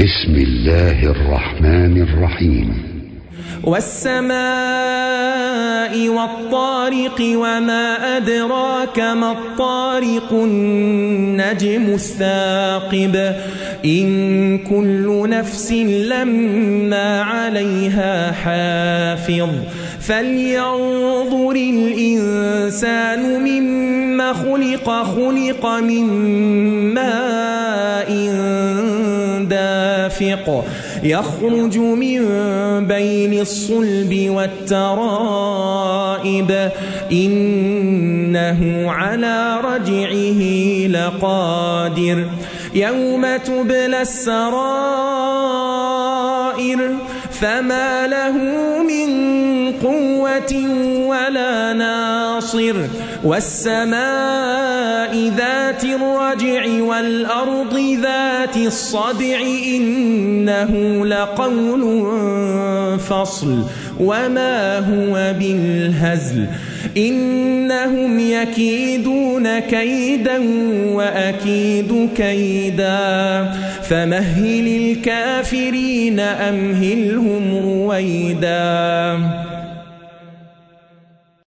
بسم الله الرحمن الرحيم. والسماء والطارق وما أدراك ما الطارق النجم الثاقب إن كل نفس لما عليها حافظ فلينظر الإنسان مما خلق من ماء دافق يخرج من بين الصلب والترائب إنه على رجعه لقادر يوم تبلى السرائر فما له من قوة ولا ناصر والسماء ذات الرجع والأرض ذات الصدع إنه لقول فصل وما هو بالهزل إنهم يكيدون كيدا وأكيد كيدا فمهل الكافرين أمهلهم رويدا.